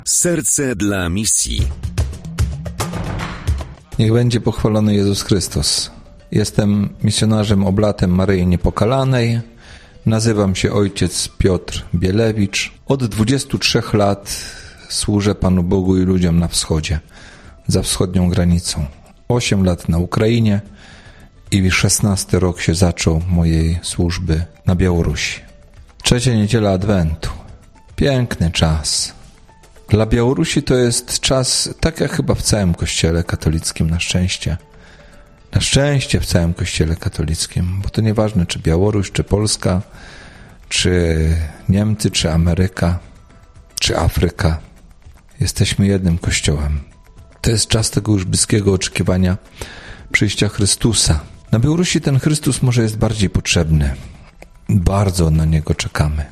Serce dla misji. Niech będzie pochwalony Jezus Chrystus. Jestem misjonarzem oblatem Maryi Niepokalanej. Nazywam się ojciec Piotr Bielewicz. Od 23 lat służę Panu Bogu i ludziom na wschodzie, za wschodnią granicą. 8 lat na Ukrainie i 16 rok się zaczął mojej służby na Białorusi. 3. niedziela Adwentu. Piękny czas. Dla Białorusi to jest czas, tak jak chyba w całym Kościele katolickim, na szczęście. Na szczęście w całym Kościele katolickim, bo to nieważne, czy Białoruś, czy Polska, czy Niemcy, czy Ameryka, czy Afryka. Jesteśmy jednym Kościołem. To jest czas tego już bliskiego oczekiwania przyjścia Chrystusa. Na Białorusi ten Chrystus może jest bardziej potrzebny. Bardzo na Niego czekamy.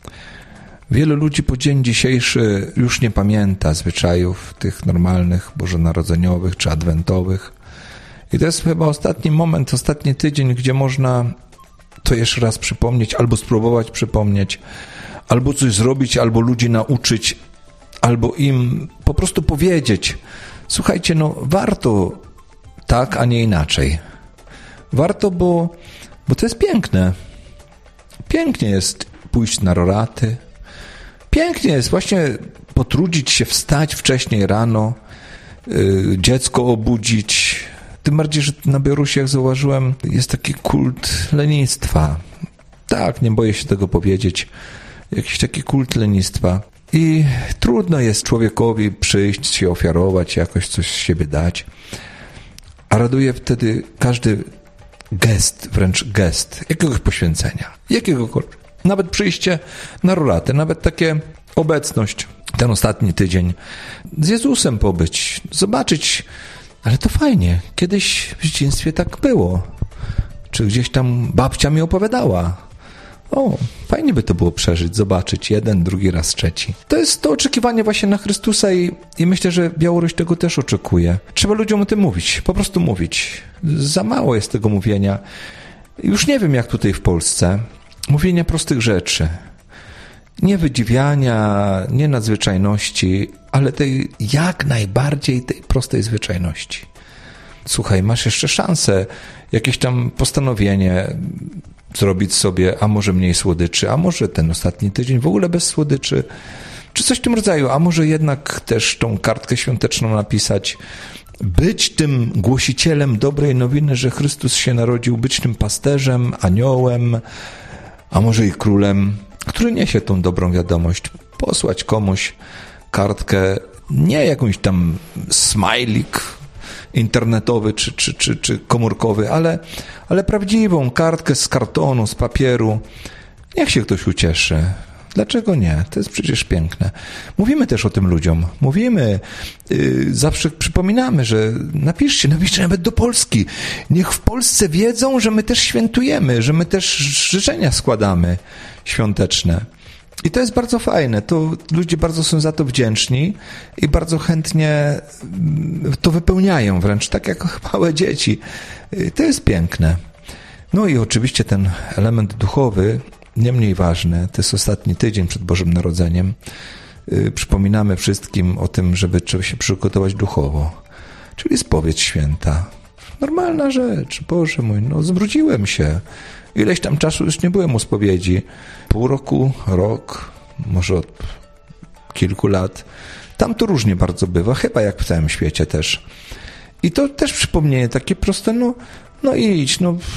Wielu ludzi po dzień dzisiejszy już nie pamięta zwyczajów tych normalnych, bożonarodzeniowych czy adwentowych. I to jest chyba ostatni moment, ostatni tydzień, gdzie można to jeszcze raz przypomnieć, albo spróbować przypomnieć, albo coś zrobić, albo ludzi nauczyć, albo im po prostu powiedzieć: słuchajcie, warto tak, a nie inaczej. Warto, bo to jest piękne. Pięknie jest pójść na roraty. Pięknie jest właśnie potrudzić się, wstać wcześniej rano, dziecko obudzić. Tym bardziej, że na Białorusi, jak zauważyłem, jest taki kult lenistwa. Tak, nie boję się tego powiedzieć. Jakiś taki kult lenistwa. I trudno jest człowiekowi przyjść, się ofiarować, jakoś coś z siebie dać. A raduje wtedy każdy gest, wręcz gest jakiegoś poświęcenia, jakiegokolwiek. Nawet przyjście na roratę, nawet takie obecność, ten ostatni tydzień z Jezusem pobyć, zobaczyć, ale to fajnie, kiedyś w dzieciństwie tak było, czy gdzieś tam babcia mi opowiadała. Fajnie by to było przeżyć, zobaczyć jeden, drugi raz, trzeci. To jest to oczekiwanie właśnie na Chrystusa i myślę, że Białoruś tego też oczekuje. Trzeba ludziom o tym mówić, po prostu mówić. Za mało jest tego mówienia. Już nie wiem jak tutaj w Polsce. Mówienia prostych rzeczy. Nie wydziwiania, nie nadzwyczajności, ale tej jak najbardziej tej prostej zwyczajności. Słuchaj, masz jeszcze szansę, jakieś tam postanowienie zrobić sobie, a może mniej słodyczy, a może ten ostatni tydzień w ogóle bez słodyczy, czy coś w tym rodzaju, a może jednak też tą kartkę świąteczną napisać, być tym głosicielem dobrej nowiny, że Chrystus się narodził, być tym pasterzem, aniołem, a może i królem, który niesie tą dobrą wiadomość, posłać komuś kartkę, nie jakąś tam smajlik internetowy czy komórkowy, ale prawdziwą kartkę z kartonu, z papieru. Niech się ktoś ucieszy. Dlaczego nie? To jest przecież piękne. Mówimy też o tym ludziom. Mówimy, zawsze przypominamy, że napiszcie nawet do Polski. Niech w Polsce wiedzą, że my też świętujemy, że my też życzenia składamy świąteczne. I to jest bardzo fajne. To ludzie bardzo są za to wdzięczni i bardzo chętnie to wypełniają, wręcz tak jak małe dzieci. To jest piękne. No i oczywiście ten element duchowy, nie mniej ważny, to jest ostatni tydzień przed Bożym Narodzeniem. Przypominamy wszystkim o tym, żeby trzeba się przygotować duchowo, czyli spowiedź święta. Normalna rzecz, Boże mój, zwróciłem się. Ileś tam czasu już nie byłem u spowiedzi. Pół roku, rok, może od kilku lat. Tam to różnie bardzo bywa, chyba jak w całym świecie też. I to też przypomnienie takie proste, idź,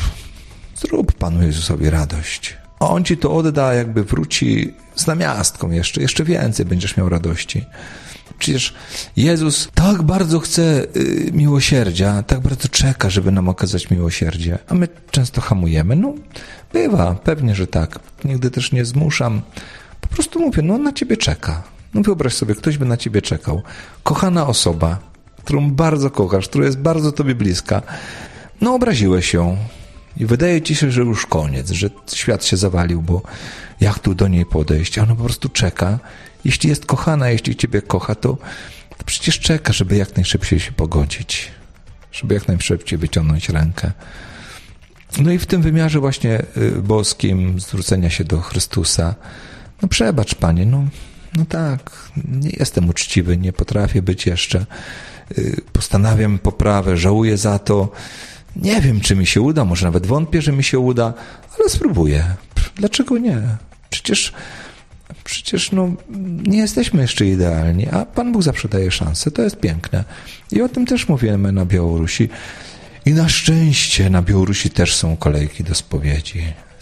zrób Panu Jezusowi radość. A On ci to odda, jakby wróci z namiastką jeszcze więcej będziesz miał radości. Przecież Jezus tak bardzo chce miłosierdzia, tak bardzo czeka, żeby nam okazać miłosierdzie, a my często hamujemy. Bywa, pewnie, że tak. Nigdy też nie zmuszam. Po prostu mówię, na ciebie czeka. Wyobraź sobie, ktoś by na ciebie czekał. Kochana osoba, którą bardzo kochasz, która jest bardzo tobie bliska. Obraziłeś ją i wydaje ci się, że już koniec, że świat się zawalił, bo jak tu do niej podejść? A ona po prostu czeka. Jeśli jest kochana, jeśli ciebie kocha, to przecież czeka, żeby jak najszybciej się pogodzić, żeby jak najszybciej wyciągnąć rękę. I w tym wymiarze właśnie boskim zwrócenia się do Chrystusa, przebacz Panie, No tak, nie jestem uczciwy, nie potrafię być jeszcze. Postanawiam poprawę, żałuję za to. Nie wiem, czy mi się uda, może nawet wątpię, że mi się uda, ale spróbuję. Dlaczego nie? Przecież nie jesteśmy jeszcze idealni, a Pan Bóg zawsze daje szansę. To jest piękne. I o tym też mówimy na Białorusi. I na szczęście na Białorusi też są kolejki do spowiedzi.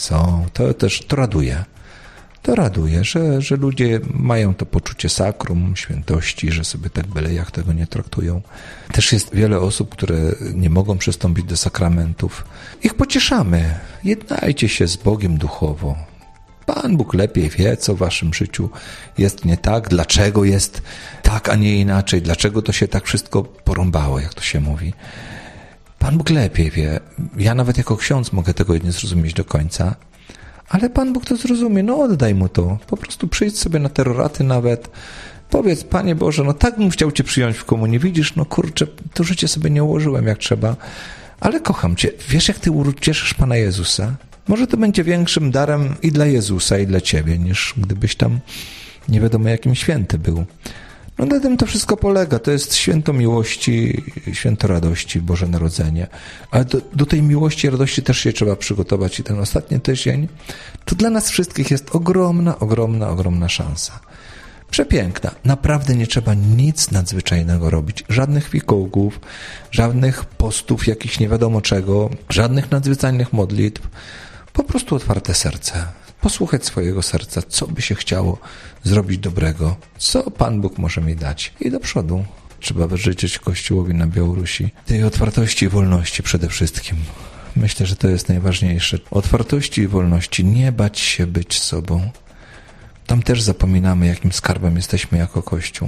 To raduje. To raduje, że ludzie mają to poczucie sakrum, świętości, że sobie tak byle jak tego nie traktują. Też jest wiele osób, które nie mogą przystąpić do sakramentów. Ich pocieszamy. Jednajcie się z Bogiem duchowo. Pan Bóg lepiej wie, co w waszym życiu jest nie tak, dlaczego jest tak, a nie inaczej, dlaczego to się tak wszystko porąbało, jak to się mówi. Pan Bóg lepiej wie. Ja nawet jako ksiądz mogę tego nie zrozumieć do końca, ale Pan Bóg to zrozumie. Oddaj Mu to. Po prostu przyjdź sobie na te roraty nawet. Powiedz, Panie Boże, tak bym chciał Cię przyjąć w komunii. Widzisz, kurczę, to życie sobie nie ułożyłem jak trzeba, ale kocham Cię. Wiesz, jak Ty ucieszysz Pana Jezusa? Może to będzie większym darem i dla Jezusa, i dla Ciebie, niż gdybyś tam nie wiadomo jakim święty był. Na tym to wszystko polega. To jest święto miłości, święto radości, Boże Narodzenie. Ale do tej miłości i radości też się trzeba przygotować. I ten ostatni tydzień to dla nas wszystkich jest ogromna szansa. Przepiękna. Naprawdę nie trzeba nic nadzwyczajnego robić. Żadnych fikołków, żadnych postów jakichś nie wiadomo czego, żadnych nadzwyczajnych modlitw. Po prostu otwarte serce. Posłuchać swojego serca, co by się chciało zrobić dobrego, co Pan Bóg może mi dać. I do przodu. Trzeba życzyć Kościołowi na Białorusi tej otwartości i wolności przede wszystkim. Myślę, że to jest najważniejsze. Otwartości i wolności. Nie bać się być sobą. Tam też zapominamy, jakim skarbem jesteśmy jako Kościół.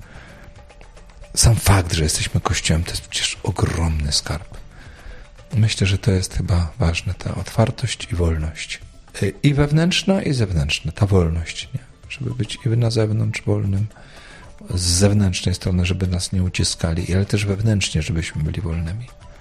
Sam fakt, że jesteśmy Kościołem, to jest przecież ogromny skarb. Myślę, że to jest chyba ważne, ta otwartość i wolność. I wewnętrzna, i zewnętrzna, ta wolność, nie? Żeby być i na zewnątrz wolnym, z zewnętrznej strony, żeby nas nie uciskali, ale też wewnętrznie, żebyśmy byli wolnymi.